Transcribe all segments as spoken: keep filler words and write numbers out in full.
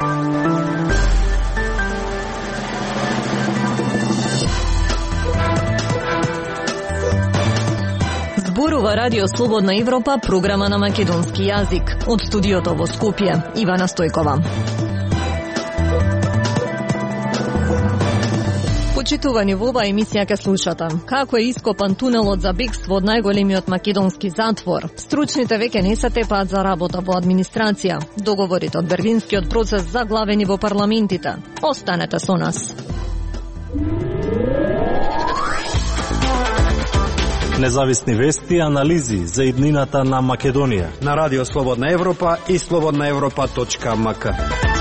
Зборува Радио Слободна Европа, програма на македонски јазик. Од студиото во Скопје, Ивана Стојкова. Почитувани, во оваа емисија ке слушате како е ископан тунелот за бегство од најголемиот македонски затвор. Стручните веќе не се тепаат за работа во администрација. Договорите од Берлинскиот процес заглавени во парламентите. Останете со нас. Независни вести и анализи за иднината на Македонија на Радио Слободна Европа и слободна европа точка ем ка.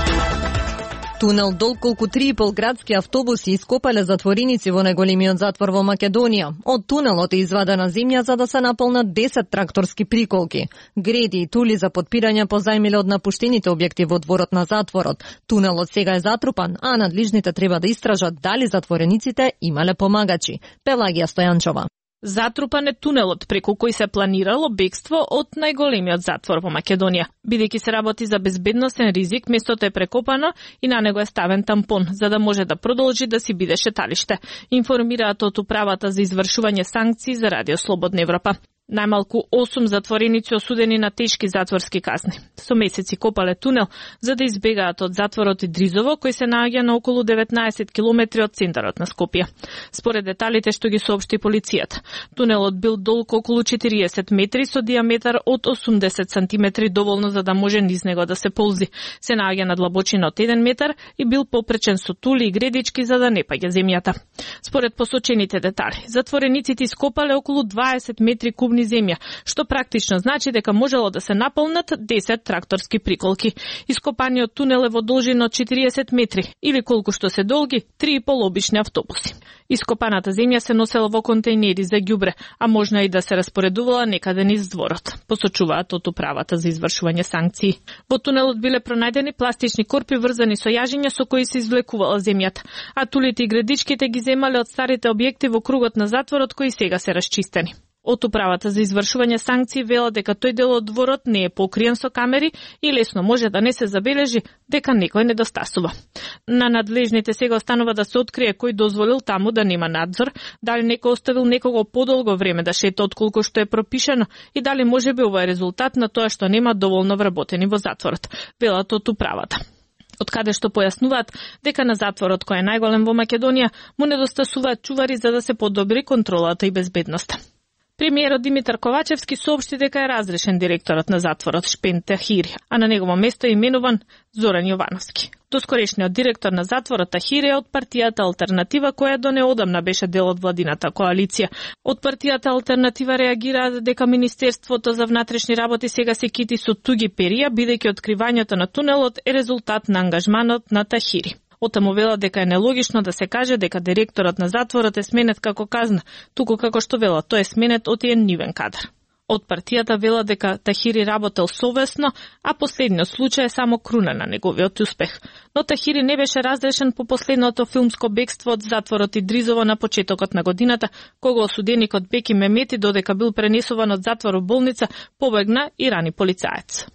Тунел долг колку три и пол градски автобуси ископале затвореници во најголемиот затвор во Македонија. Од тунелот е извадена земја за да се наполнат десет тракторски приколки. Греди и тули за подпирање позајмиле од напуштените објекти во дворот на затворот. Тунелот сега е затрупан, а надлежните треба да истражат дали затворениците имале помагачи. Пелагија Стојанчова. Затрупан е тунелот преку кој се планирало бегство од најголемиот затвор во Македонија. Бидејќи се работи за безбедносен ризик, местото е прекопано и на него е ставен тампон, за да може да продолжи да си биде шеталиште. Информираат од управата за извршување санкции за Радио Слободна Европа. Најмалку осум затвореници осудени на тешки затворски казни. Со месеци копале тунел за да избегаат од затворот Идризово, кој се наоѓа на околу деветнаесет километри од центарот на Скопје. Според деталите што ги соопшти полицијата, тунелот бил долг околу четириесет метри со диаметар од осумдесет сантиметри, доволно за да може низ него да се ползи. Се наоѓа на длабочина од еден метар и бил попречен со тули и гредички за да не паѓа земјата. Според посочените детали, затворениците ископале околу дваесет метри кубни земја, што практично значи дека можело да се наполнат десет тракторски приколки. Ископаниот тунел е во должина од четириесет метри, или колку што се долги три и пол обични автобуси. Ископаната земја се носела во контејнери за ѓубре, а можно и да се распоредувала некаде низ дворот, посочуваат од управата за извршување санкции. Во тунелот биле пронајдени пластични корпи врзани со јажиња со кои се извлекувала земјата, а тулите и гредичките ги земале од старите објекти во кругот на затворот кои сега се расчистени. Од управата за извршување санкции вела дека тој дел од дворот не е покриен со камери и лесно може да не се забележи дека некој недостасува. На надлежните сега останува да се открие кој дозволил таму да нема надзор, дали некој оставил некого подолго време да шета отколку што е пропишано и дали можеби ова е резултат на тоа што нема доволно вработени во затворот, велат од управата. Од каде што појаснуваат дека на затворот кој е најголем во Македонија му недостасуваат чувари за да се подобри контролата и безбедноста. Премиерот Димитар Ковачевски соопшти дека е разрешен директорот на затворот Шпен Тахири, а на негово место е именуван Зоран Јовановски. Доскорешниот директор на затворот Тахири е од партијата Алтернатива, која до неодамна беше дел од владината коалиција. Од партијата Алтернатива реагираат дека Министерството за внатрешни работи сега се кити со туги перија, бидејќи откривањето на тунелот е резултат на ангажманот на Тахири. Отаму вела дека е нелогично да се каже дека директорот на затворот е сменет како казна, туку како што вела, тој е сменет од еден нивен кадар. Од партијата вела дека Тахири работел совесно, а последниот случај е само круна на неговиот успех. Но Тахири не беше разрешен по последното филмско бегство од затворот Идризово на почетокот на годината, кога осуденикот Беки Мемети, додека бил пренесуван од затвор во болница, побегна и рани полицаец.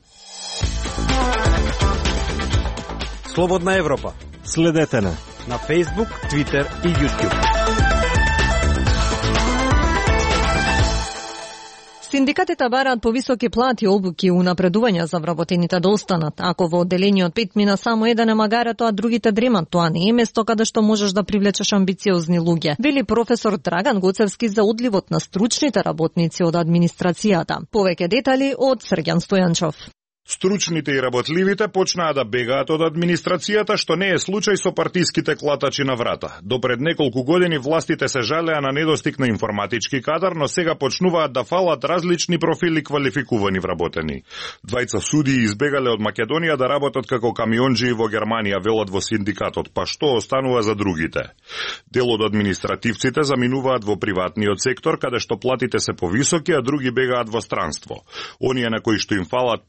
Слободна Европа. Следете на на Facebook, Twitter и YouTube. Синдикатите бараат повисоки плати, обуки и унапредувања за вработените да останат. Ако во одделениот пет мина само еден е магарето, а другите дремат, тоа не е место каде што можеш да привлечеш амбициозни луѓе, вели професор Драган Гоцевски за одливот на стручните работници од администрацијата. Повеќе детали од Срѓан Стојанчов. Стручните и работливите почнаа да бегаат од администрацијата, што не е случај со партиските клатачи на врата. До пред неколку години властите се жалеа на недостиг на информатички кадар, но сега почнуваат да фалат различни профили квалификувани вработени. Двајца судии избегале од Македонија да работат како камионџии во Германија, велат во синдикатот, па што останува за другите? Дел од административците заминуваат во приватниот сектор, каде што платите се повисоки, а други бегаат во странство. Оние на кои што им фалат пари, а не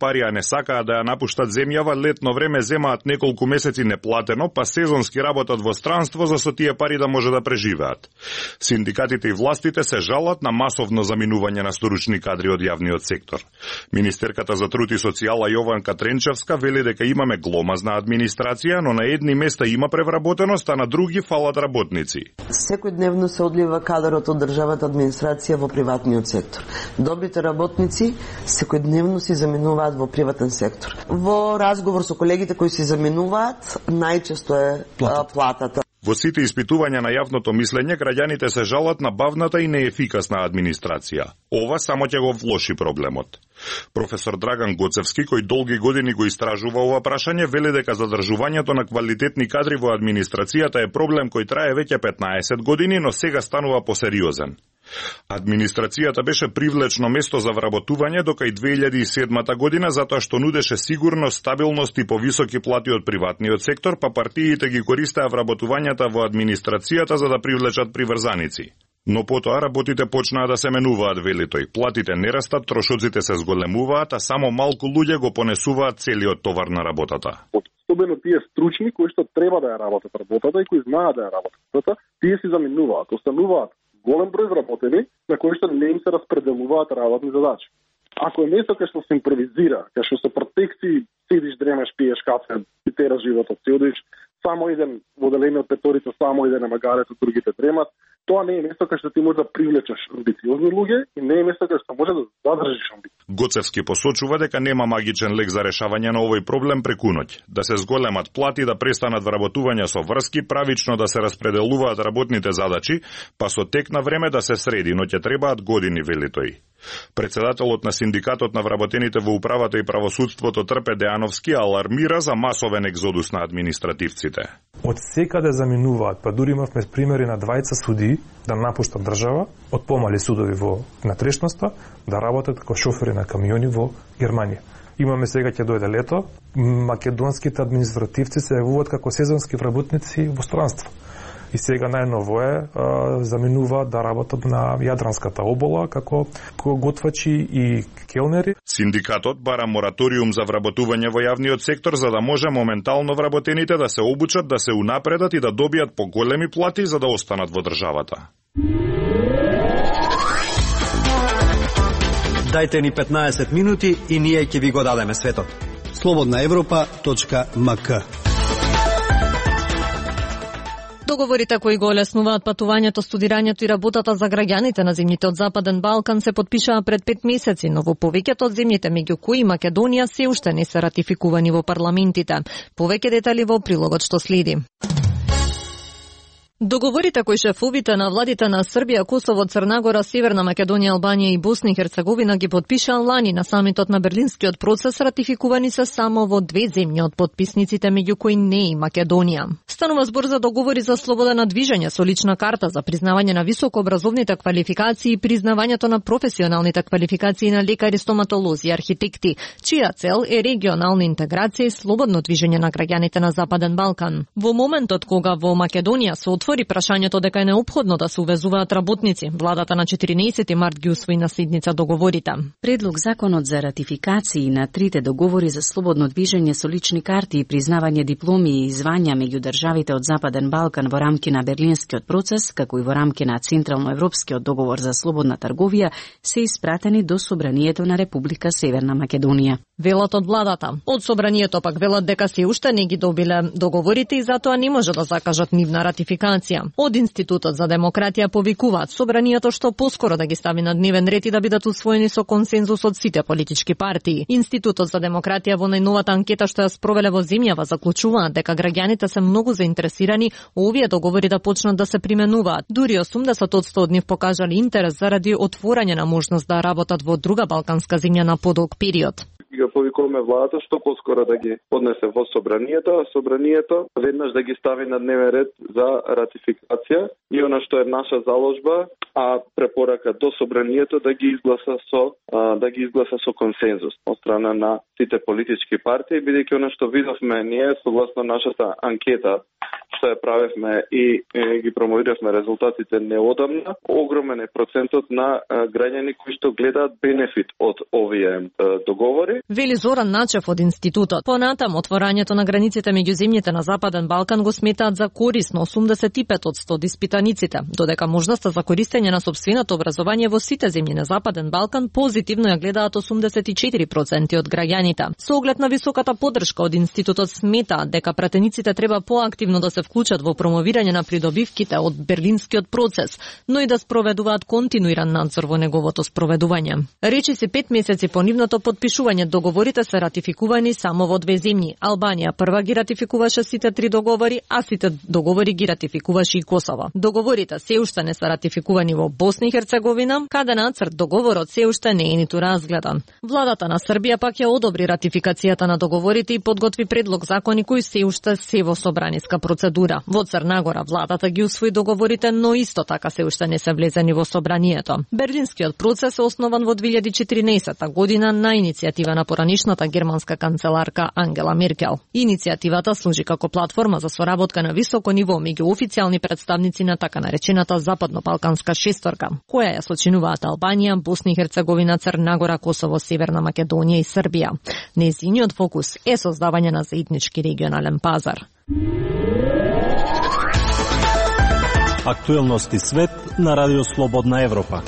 сакаат да ја напуштат земјава, летно време земаат неколку месеци неплатено, па сезонски работат во странство за со тие пари да може да преживеат. Синдикатите и властите се жалат на масовно заминување на сторучни кадри од јавниот сектор. Министерката за труд и социјала Јованка Тренчевска вели дека имаме гломазна администрација, но на едни места има превработеност, а на други фалат работници. Секојдневно се одлива кадарот од државата администрација во приватниот сектор. Добрите работници секојдневно си заминуваат во приватен сектор. Во разговор со колегите кои се заминуваат, најчесто е платата. платата. Во сите испитувања на јавното мислење, граѓаните се жалат на бавната и неефикасна администрација. Ова само ќе го влоши проблемот. Професор Драган Гоцевски, кој долги години го истражува ова прашање, вели дека задржувањето на квалитетни кадри во администрацијата е проблем кој трае веќе петнаесет години, но сега станува посериозен. Администрацијата беше привлечно место за вработување до кај две илјади и седмата година затоа што нудеше сигурност, стабилност и повисоки плати од приватниот сектор, па партиите ги користеа вработувањата во администрацијата за да привлечат приврзаници. Но потоа работите почнаа да се менуваат, вели тој. Платите не растат, трошоците се зголемуваат, а само малку луѓе го понесуваат целиот товар на работата. Особено тие стручни кои што треба да ја работат работата и кои знаат да ја работат работата, тие си заминуваат, остануваат голем број вработени на кои што не им се распределуваат работни задачи. Ако е место кај што се импровизира, кај што се протекции, седиш, дремеш, пиеш кафе и тераш животот, си одиш само еден во одделение од петорица, само еден на магарето, другите дремат, тоа не е место кај што ти може да привлечеш амбициозни луѓе и не е место кај што може да задржиш амбиции. Гоцевски посочува дека нема магичен лек за решавање на овој проблем преку ноќ. Да се зголемат плати, да престанат вработувања со врски, правично да се распределуваат работните задачи, па со тек на време да се среди, но ќе требаат години, вели тој. Председателот на синдикатот на вработените во управата и правосудството Трпе Деановски алармира за масовен екзодус на административците. Од секаде заминуваат, па дури имавме примери на двајца суди да напуштат држава од помали судови во натрешноста да работат како шофери на камиони во Германија. Имаме сега ќе дојде лето, македонските административци се јавуваат како сезонски вработници во странство. И сега најново е а, заминуваат да работат на Јадранската обола како готвачи и келнери. Синдикатот бара мораториум за вработување во јавниот сектор за да може моментално вработените да се обучат, да се унапредат и да добијат поголеми плати за да останат во државата. Дајте ни петнаесет минути и ние ќе ви го дадеме светот. слободна европа точка ем ка. Договорите кои го олеснуваат патувањето, студирањето и работата за граѓаните на земјите од Западен Балкан се потпишаа пред пет месеци, но во повеќето од земјите меѓу кои Македонија се уште не се ратификувани во парламентите. Повеќе детали во прилогот што следи. Договорите кои шефовите на владите на Србија, Косово, Црна Гора, Северна Македонија, Албанија и Босна и Херцеговина ги потпишаа лани на самитот на Берлинскиот процес, ратификувани се само во две земји од потписниците, меѓу кои не и Македонија. Станува збор за договори за слободно движење со лична карта, за признавање на високообразовните квалификации и признавањето на професионалните квалификации на лекари, стоматолози и архитекти, чија цел е регионална интеграција и слободно движење на граѓаните на Западен Балкан. Во моментот кога во Македонија се отвори прашањето дека е неопходно да се увезуваат работници, владата на четиринаесети март ги усвои на седница договорите. Предлог законот за ратификации на трите договори за слободно движење со лични карти и признавање дипломи и звања меѓу државите од Западен Балкан во рамки на Берлинскиот процес, како и во рамки на Централно-европскиот договор за слободна трговија, се испратени до Собранието на Република Северна Македонија. Велат од владата. Од Собранието пак велат дека се уште не ги добиле договорите и затоа не може да закажат нивна ратификација. Од Институтот за демократија повикуваат Собранието што поскоро да ги стави на дневен ред и да бидат усвоени со консензус од сите политички партии. Институтот за демократија во најновата анкета што ја спровеле во земјава заклучуваат дека граѓаните се многу заинтересирани овие договори да почнат да се применуваат. Дури осумдесет одсто од нив покажале интерес заради отворање на можност да работат во друга балканска земја на подолг период. Ги повикуваме владата што поскоро да ги поднесе во Собранието, а Собранието веднаш да ги стави на дневен ред за ратификација и она што е наша заложба, а препорака до Собранието да ги изгласа со а, да ги изгласа со консензус од страна на сите политички партии, бидејќи она што видовме ние согласно нашата анкета што ја правевме и е, ги промовиравме резултатите неодамна, огромен е процентот на е, граѓани кои што гледаат бенефит од овие е, договори. Вели Зоран Начев од институтот. Понатам отворањето на границите меѓу земјите на Западен Балкан го сметаат за корисно осумдесет и пет одсто од испитаниците, додека можноста за користење на сопственото образование во сите земји на Западен Балкан позитивно ја гледаат осумдесет и четири проценти од граѓаните. Со оглед на високата поддршка од институтот сметаат дека пратениците треба поактивно да се вклучат во промовирање на придобивките од Берлинскиот процес, но и да спроведуваат континуиран надзор во неговото спроведување. Речи се пет месеци по нивното подпишување, договорите се ратификувани само во две земји. Албанија прва ги ратификуваше сите три договори, а сите договори ги ратификуваше и Косово. Договорите се уште не се ратификувани во Босна и Херцеговина, каде нацрт договорот се уште не е ниту разгледан. Владата на Србија пак ја одобри ратификацијата на договорите и подготви предлог закони кои се уште се во собраниска процедура. Во Црна Гора владата ги усвои договорите, но исто така се уште не се влезени во собранието. Берлинскиот процес е основан во две илјади и четиринаесетта година на иницијатива на поранишната германска канцеларка Ангела Меркел. Иницијативата служи како платформа за соработка на високо ниво меѓу официјални представници на така наречената Западно-Балканска шесторка, која ја сочинуваат Албанија, Босна и Херцеговина, Црна Гора, Косово, Северна Македонија и Србија. Нејзиниот фокус е создавање на заеднички регионален пазар. Актуелности свет на Радио Слободна Европа.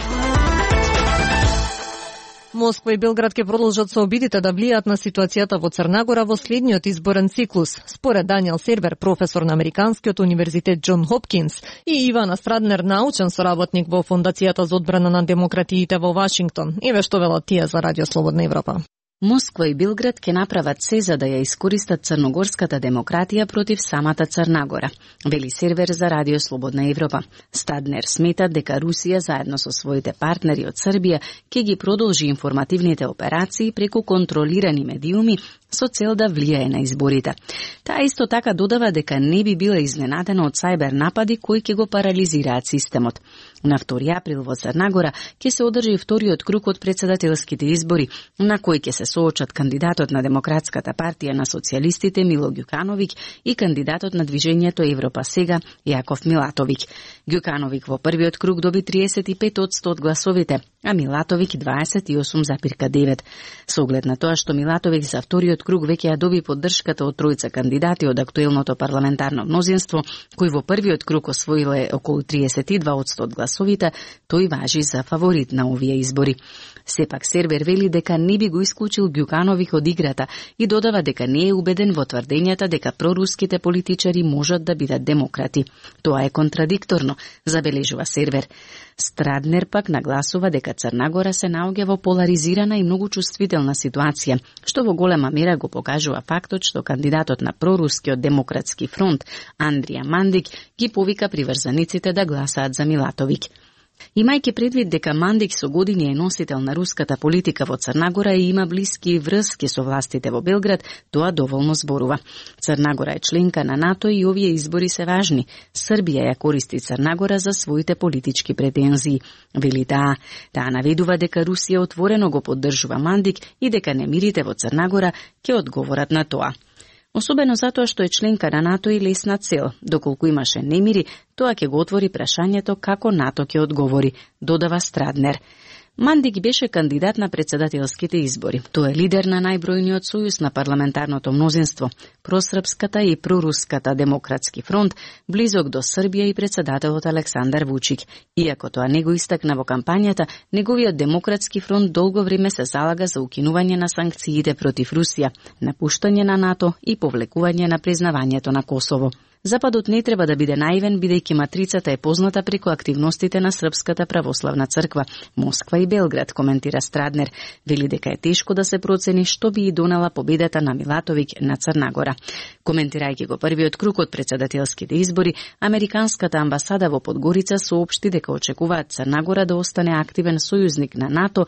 Москва и Белград ќе продолжат со обидите да влијаат на ситуацијата во Црна Гора во следниот изборен циклус, според Даниел Сервер, професор на Американскиот универзитет Џон Хопкинс, и Ивана Страднер, научен соработник во Фондацијата за одбрана на демократиите во Вашингтон. Еве што велат тие за Радио Слободна Европа. Москва и Белград ќе направат се за да ја искористат црногорската демократија против самата Црна Гора, вели Сервер за Радио Слободна Европа. Стаднер смета дека Русија заедно со своите партнери од Србија ќе ги продолжи информативните операции преку контролирани медиуми со цел да влијае на изборите. Таа исто така додава дека не би била изненадена од сајбер напади кои ќе го парализираат системот. На втори април во Црна Гора ќе се одржи вториот круг од председателските избори, на кои ќе се соочат кандидатот на Демократската партија на социјалистите Мило Ѓукановиќ и кандидатот на движењето Европа сега Јаков Милатовиќ. Ѓукановиќ во првиот круг доби триесет и пет одсто од гласовите, а Милатовиќ дваесет и осум запирка девет. Со оглед на тоа што Милатовиќ за вториот круг веќе ја доби поддршката од тројца кандидати од актуелното парламентарно мнозинство, кои во првиот круг освоиле околу триесет и два одсто од гласовите, тој важи за фаворит на овие избори. Сепак Сервер вели дека не би го исклучил Ѓукановиќ од играта и додава дека не е убеден во тврдењата дека проруските политичари можат да бидат демократи. Тоа е контрадикторно, забележува Сервер. Страднер пак нагласува дека Црна Гора се наоѓа во поларизирана и многу чувствителна ситуација, што во голема мера го покажува фактот што кандидатот на прорускиот демократски фронт Андрија Мандик ги повика приврзаниците да гласаат за Милатовиќ. Имајќи предвид дека Мандик со години е носител на руската политика во Црна Гора и има блиски врски со властите во Белград, тоа доволно зборува. Црна Гора е членка на НАТО и овие избори се важни. Србија ја користи Црна Гора за своите политички претензии. Вели таа, таа наведува дека Русија отворено го поддржува Мандик и дека немирите во Црна Гора ќе одговорат на тоа. Особено затоа што е членка на НАТО и лесна цел. Доколку имаше немири, тоа ќе го отвори прашањето како НАТО ќе одговори, додава Страднер. Мандик беше кандидат на председателските избори. Тој е лидер на најбројниот сојуз на парламентарното мнозинство, просрпската и проруската демократски фронт, близок до Србија и председателот Александар Вучиќ. Иако тоа не го истакна во кампањата, неговиот демократски фронт долго време се залага за укинување на санкциите против Русија, напуштање на НАТО и повлекување на признавањето на Косово. Западот не треба да биде наивен, бидејќи матрицата е позната преку активностите на Српската православна црква, Москва и Белград, коментира Страднер. Вели дека е тешко да се процени што би и донела победата на Милатовиќ на Црна Гора. Коментирајќи го првиот круг од председателските избори, Американската амбасада во Подгорица соопшти дека очекуваат Црна Гора да остане активен сојузник на НАТО,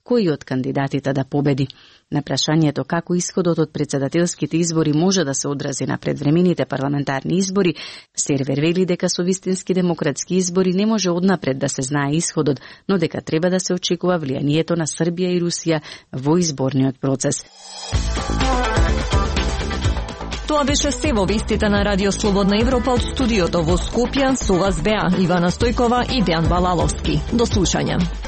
кој од кандидатите да победи. На прашањето како исходот од председателските избори може да се одрази на предвремените парламентарни избори, Сервер вели дека со вистински демократски избори не може однапред да се знае исходот, но дека треба да се очекува влијанието на Србија и Русија во изборниот процес. Тоа беше се во вестите на Радио Слободна Европа од студиото во Скопје. Со вас беа Ивана Стојкова и Дејан Балаловски. До слушање.